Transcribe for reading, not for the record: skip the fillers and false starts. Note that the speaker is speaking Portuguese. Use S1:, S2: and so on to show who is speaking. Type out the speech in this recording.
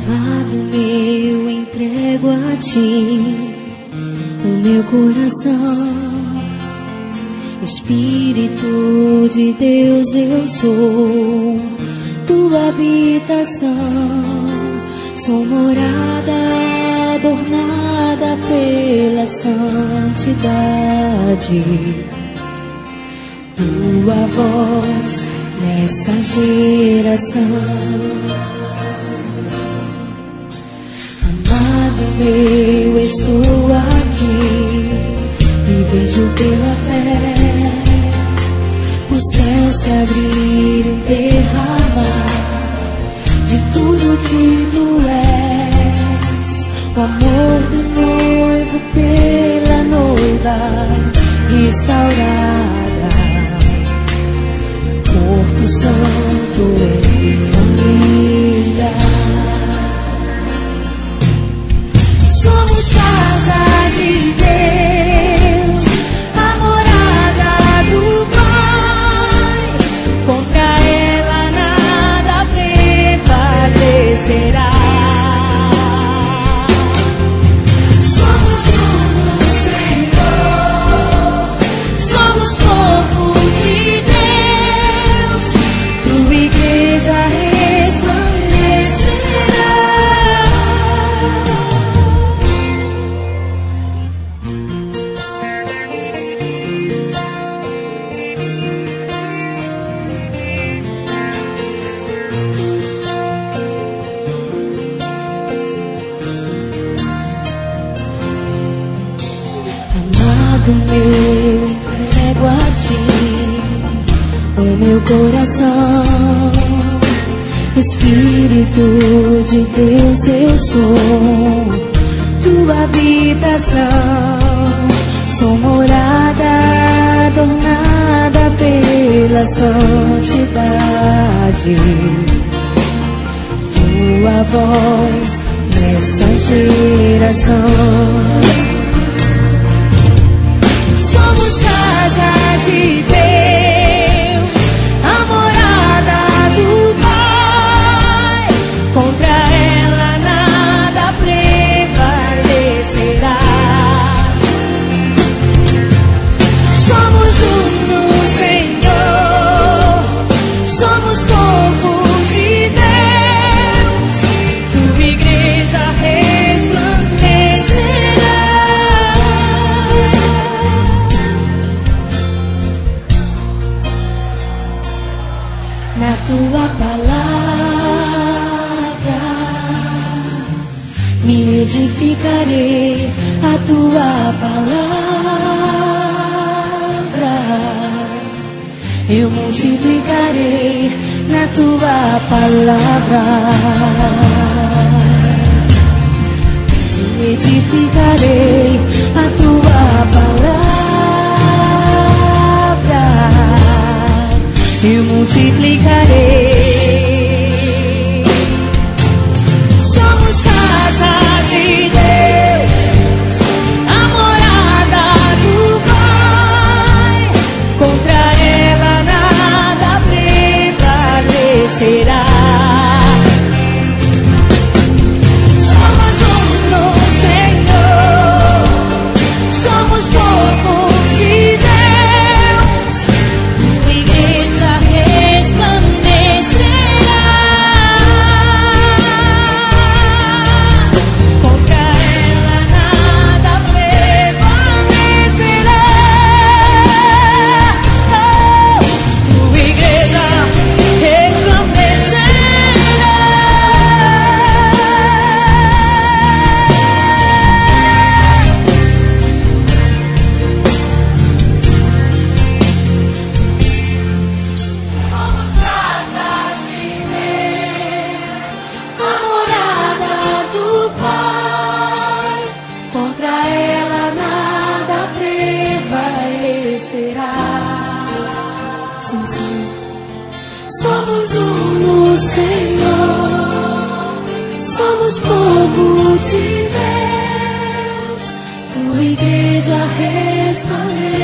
S1: Amado meu, entrego a ti o meu coração. Espírito de Deus, eu sou tua habitação. Sou morada adornada pela santidade. Tua voz nessa geração. Amado meu, estou aqui e vejo pela fé o céu se abrir e derramar de tudo que tu és. O amor do noivo pela noiva restaurada. Corpo santo em família. Somos casa de Deus, a morada do Pai. Contra ela nada prevalecerá. Somos do Senhor, somos povo de Deus. Tua igreja resplandecerá. Amado meu, entrego a ti o meu coração. Espírito de Deus, eu sou tua habitação. Sou morada adornada pela santidade. Tua voz nessa geração. Somos casa de Deus, a morada do Pai. Contra ela nada prevalecerá. Somos um no Senhor, somos povo de Deus. Tua igreja resplandecerá. Na tua palavra me edificarei, a tua palavra eu multiplicarei. Na tua palavra me edificarei, a tua palavra eu multiplicarei. Somos casa de Deus, a morada do Pai. Contra ela nada prevalecerá. Somos um no Senhor, somos povo de Deus. Tua igreja resplandecerá. Contra ela nada prevalecerá. Tua igreja resplandecerá. Somos casa de Deus, a morada do Pai. Contra ela nada prevalecerá. Sim, sim. Somos um no Senhor, somos povo de Deus. Tua igreja resplandecerá.